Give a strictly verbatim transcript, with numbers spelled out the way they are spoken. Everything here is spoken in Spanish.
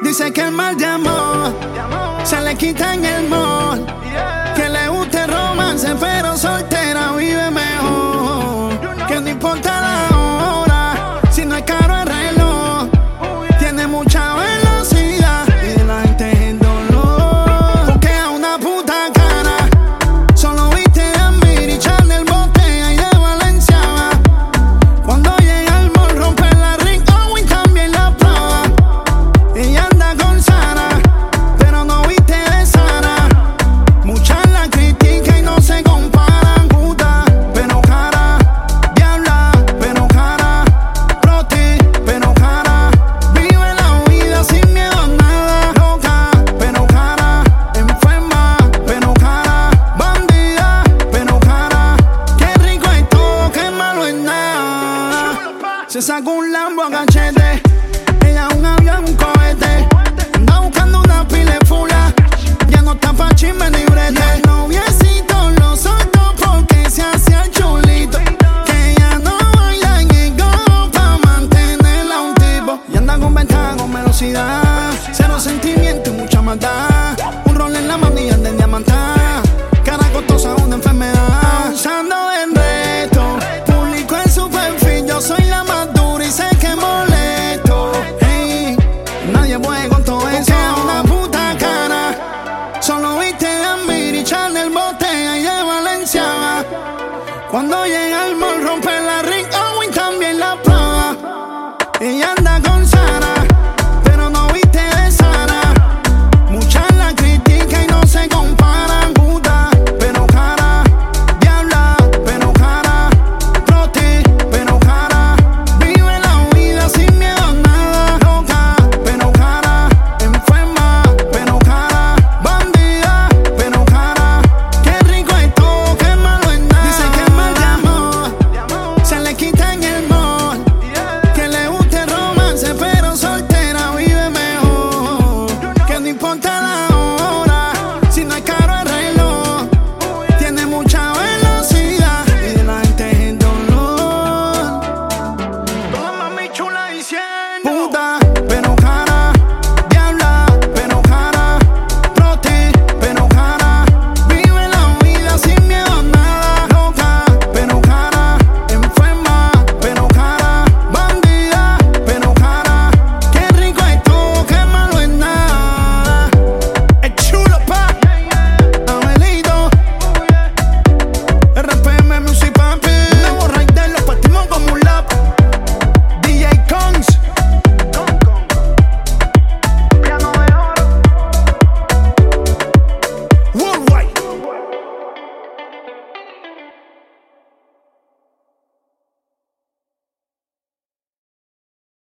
Dice que el mal de amor se le quita en el mall. Que le gusta el romance, pero soltera vive mejor. Que no importa la hora, si no es caro el reloj. Tiene mucha velocidad y de la gente es el dolor. Porque a una puta cara solo viste de Ambiri, Chanel, Botella y de Valenciaga. Cuando llega al mall rompe la Ring Owens y también la Prada. Ella anda con Sara, pero no viste de Sara. Muchas la critican y no se comparan. Puta, pero cara, diabla, pero cara, proti, pero cara. Vive la vida sin miedo a nada. Loca, pero cara, enferma, pero cara, bandida, pero cara. Qué rico es todo, qué malo es nada. Se sacó un Lambo a cachete, ella un avión, un cohete. Anda buscando una pila de fula, ya no está pa' chisme ni brete. Y el noviecito lo soltó porque se hacía el chulito. Que ella no baila en el go pa' mantenerla a un tipo. Y anda con ventaja, con velocidad, cero sentimiento y mucha maldad. Un rol en la mano y anda en diamantada. Cara costosa, una enfermedad. Abusando del reto, publico en su perfil. Yo soy la más dura y sé que molesto. Hey, nadie puede con todo eso. Una puta cara solo viste de Ambiri, Chanel, Botella y de Valenciaga. Cuando llega el